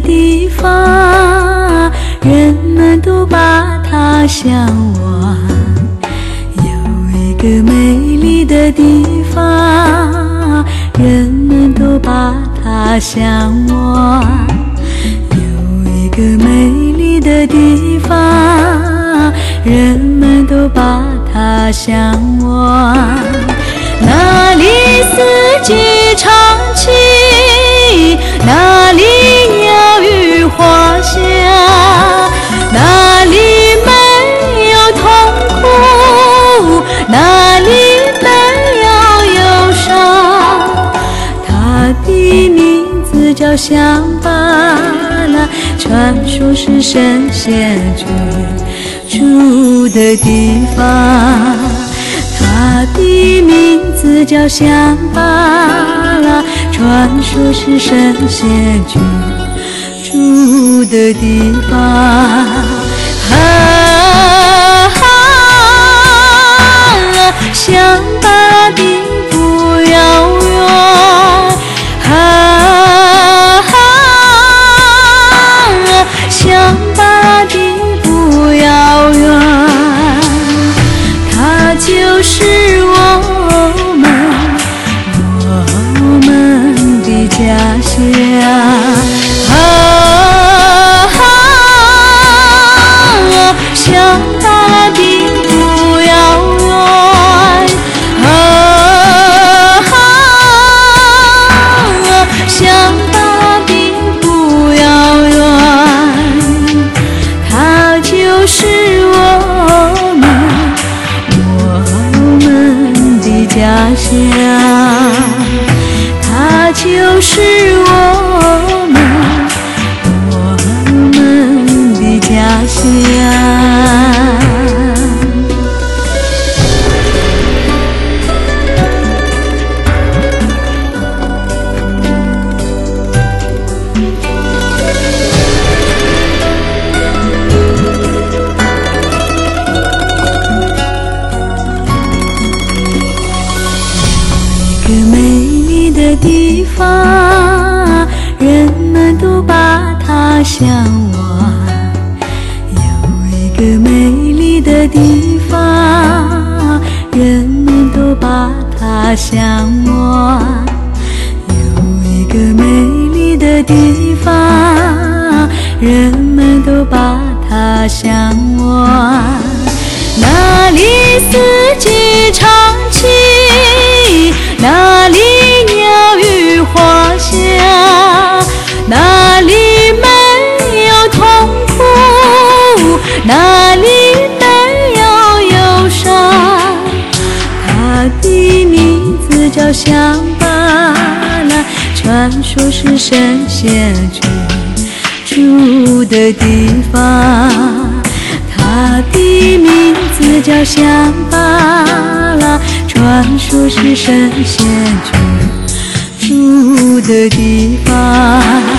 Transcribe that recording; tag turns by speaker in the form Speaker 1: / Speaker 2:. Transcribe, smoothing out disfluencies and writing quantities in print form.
Speaker 1: 地方，人们都把它向往。有一个美丽的地方，人们都把它向往。有一个美丽的地方，人们都把它向往。那里四季常青，那里鸟语花香，那里没有痛苦，那里没有忧伤。它的名字叫香巴拉，传说是神仙居住的地方。它的名字叫香巴拉，传说是神仙居住的地方。香巴拉并不遥远，香巴拉并不遥远，它就是我们的家乡。香巴拉并不遥远，香巴拉并不遥远，它就是我们的家乡，它就是我们的家乡。地方，人们都把它向往。有一个美丽的地方，人们都把它向往。有一个美丽的地方，人们都把它向往。那里四季常青，那里鸟语花香，那里没有痛苦，那里没有忧伤。它的名字叫香巴拉，传说是神仙居住的地方。它的名字叫香巴拉，传说是神仙居住的地方。